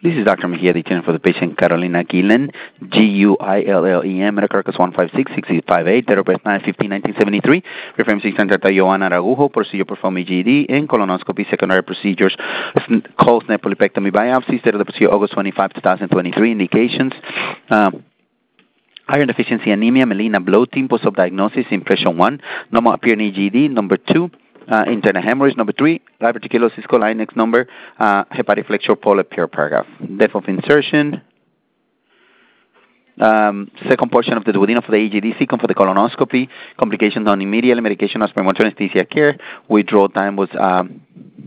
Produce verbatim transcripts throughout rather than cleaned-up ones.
This is Doctor Mejia, the attendant for the patient Carolina Guillen, G U I L L E M, medical records one five six, six eight five eight, date of birth nine fifteen nineteen seventy-three, reference six hundred Joanna Aragujo, procedure performed E G D, and colonoscopy, secondary procedures, cold snap polypectomy biopsy, date of the procedure August twenty-fifth, twenty twenty-three, indications, um, iron deficiency anemia, melena bloating, post-op diagnosis, impression one, normal appear in E G D, number two, Uh, internal hemorrhage, number three, diverticulosis coli, next number, uh, hepatic flexure polyp, pure paragraph. Depth of insertion, um, second portion of the duodenum for the E G D, second for the colonoscopy, complications on immediate medication, aspirin, anesthesia care, withdrawal time was um,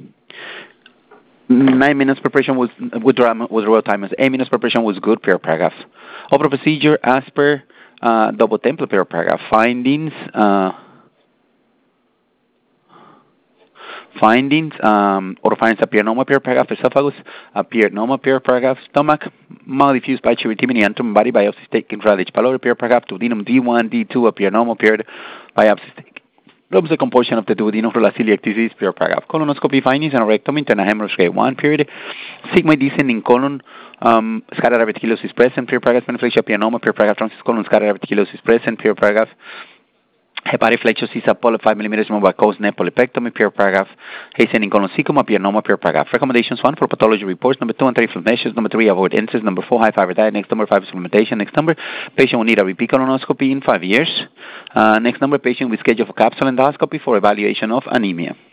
nine minutes preparation was, withdrawal, withdrawal time was eight minutes preparation was good, pure paragraph. Open procedure, as per, uh, double template, pure paragraph. Findings, uh, Findings, um, oropharynx appear normal, pure paragraph, esophagus appear normal, pure paragraph, stomach, mild diffuse by choroidectomy, antum body biopsy taken from H. pylori, pure paragraph, duodenum D one, D two appear normal, pure biopsy taken. Lobes the composition of the duodenum for celiac disease, pure paragraph. Colonoscopy findings and rectum, internal hemorrhage grade one, period. Sigmoid descent in colon, um, scatter diverticulosis present, pure paragraph, peniflexion appear normal, pure paragraph, transverse colon, scatter diverticulosis present, pure paragraph. Hepatic flexure C S A polyp five millimeters mobile coast net polypectomy, pure paragraph. Hasten in colon appear normal, pure paragraph. Recommendations one for pathology reports. Number two, anti-inflammatory measures. Number three, avoid incest. Number four, high fiber diet. Next number five, supplementation. Next number, patient will need a repeat colonoscopy in five years. Uh, next number, patient will schedule for capsule endoscopy for evaluation of anemia.